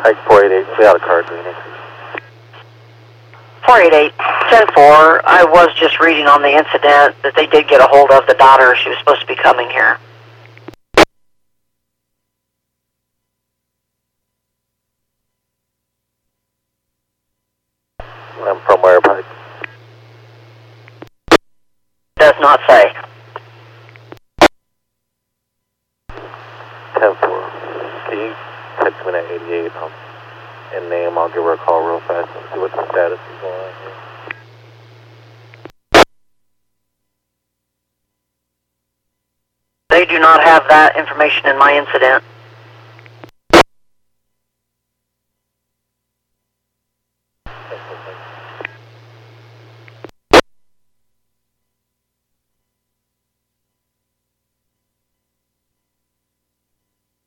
Pike 488, stay out of car, Green Acres. 488, 10-4. I was just reading on the incident that they did get a hold of the daughter. She was supposed to be coming here. I'm from where, Pike? Does not say. 10-4. Can you text me at 88 and name? I'll give her a call real fast and see what the status is going on here. They do not have that information in my incident.